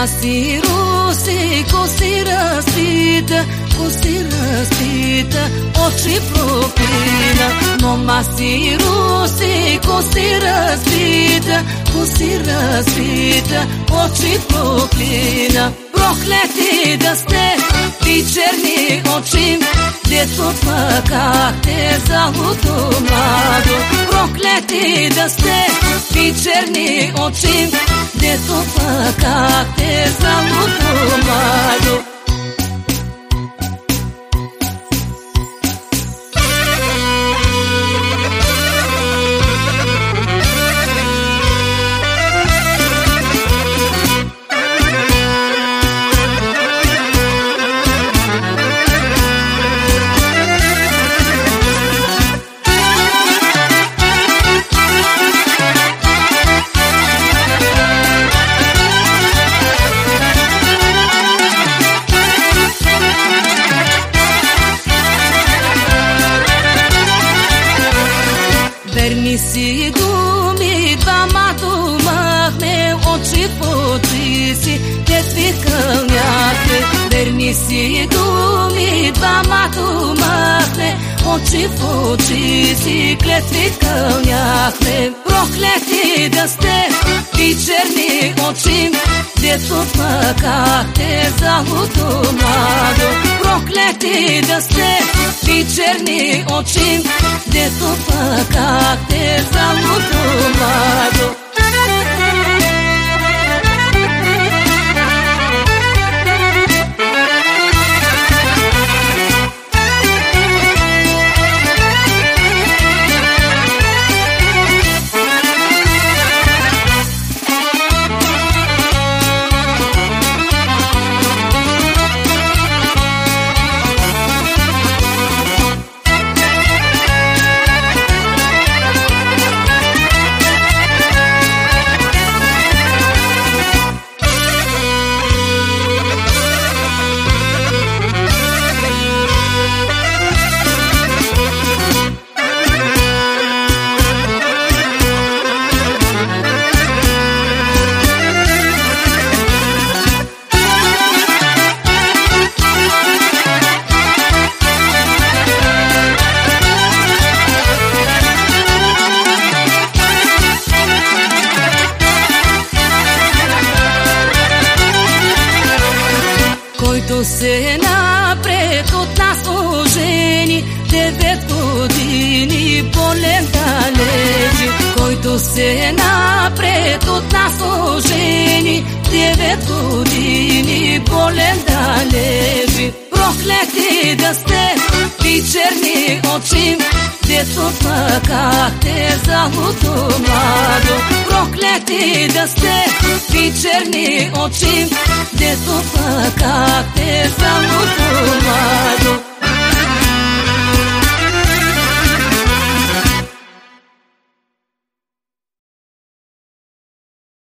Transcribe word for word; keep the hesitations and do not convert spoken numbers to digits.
si rusi, ko si raspita, ko si raspita, oči proklina. Mama si rusi, ko si raspita, ko si raspita, oči proklina. Prokleti da ste vi černi očim, djeco pa kak te zaluto mlado. Prokleti da ste vi černi očim, djeco pa kak te zaluto mlado. Si dumi dama dumakne, oči poči si tetvi kalnjakne. Verni si dumi dama dumakne, oči poči si kletvi kalnjakne. Prokleti da ste vi černi očim, djeco pa kak te zaluto mlado. Prokleti da ste vi černi očim, djeco pa kak te zaluto mlado. Който се напред от нас ожени, девет години болен да лежи. Който се напред от нас ожени, девет години болен да лежи. Проклети да сте ви черни очи, дето па как те заluto mlado. Проклети да сте ви черни очи, дето па как те заluto mlado.